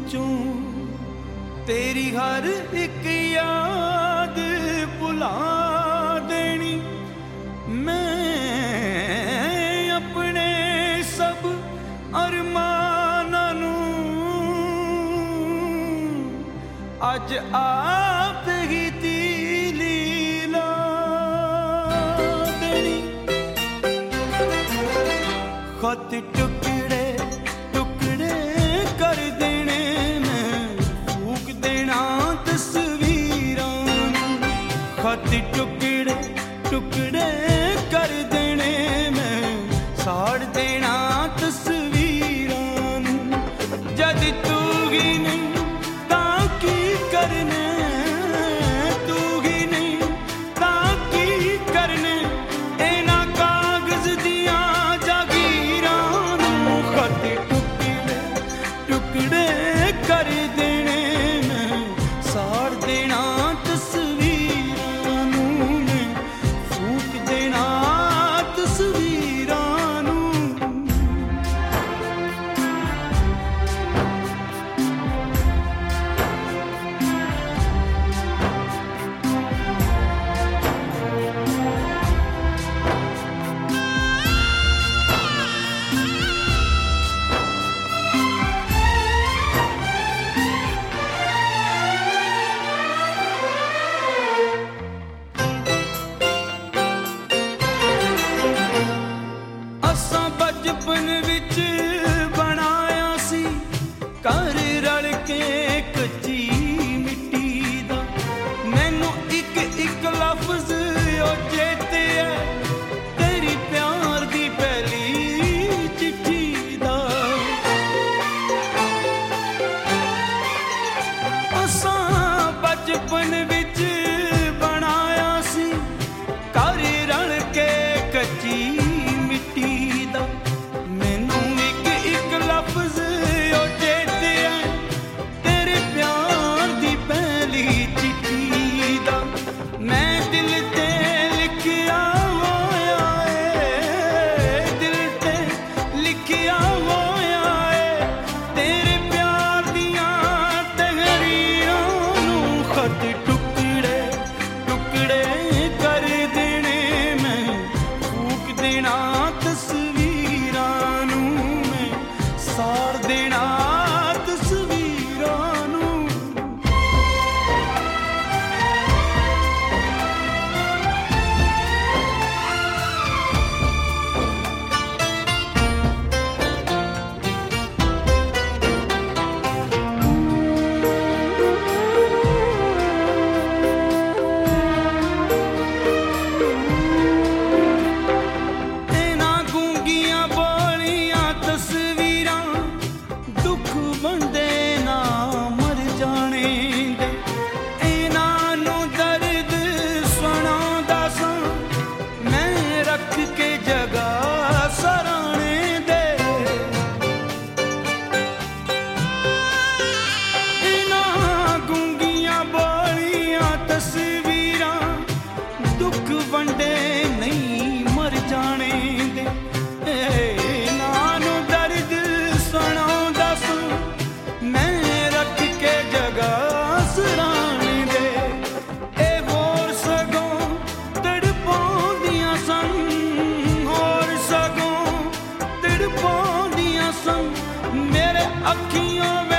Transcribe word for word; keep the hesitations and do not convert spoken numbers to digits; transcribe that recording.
चों तेरी हर एक याद भुला देनी। मैं अपने सब अरमानां नूं अज आप ही तीली ला देनी। खत टुकड़े टुकड़े कर देने मैं फूक देना तस्वीरां। खत टुकड़े टुकड़े कर देने मैं साड़ देना तस्वीरां। जद तू ही नहीं तां की करने, तू ही नहीं तां की करने इन्हां कागज दियां जागीरां नूं। खत टुकड़े टुकड़े कर देने मैं साड़ देना तस्वीरां नूं। मैं फूक देना तस्वीरां नूं। असां बचपन विच बनाया सी घर रल के कच्ची मिट्टी दा। मैनू इक इक लफ्ज ओ चेते है तेरी प्यार दी पहली चिट्ठी दा। असां बचपन विच बनाया सी घर रल के कच्ची मिट्टी दा। मैनू इक इक लफ्ज ओ चेते है तेरे प्यार दी पहली चिट्ठी दा। मैं दिल ते लिखिया होया ए, दिल ते लिखिया होया ए तेरे प्यार दियां तहरीरां नूं। खत टुकड़े टुकड़े कर देने मैं फूक देना तस्वीरां नूं। मैं साड़ देना तस्वीरां नूं। इन्हां गूंगियां बोलियां तस्वीरां दुख बनदे ना मर जाने दे। इन्हां नूं दर्द सुणांदा सां मैं रख के जगह सराणे दे। इन्हां गूंगियां बोलियां तस्वीरां दुख वंडे नहीं मर जाने दे। इन्हां नूं दर्द सुणांदा सां मैं रख के जगह सराणे दे। ए होर सगों तड़पाउंदियां सन, होर सगों तड़पाउंदियां सन मेरे अखियों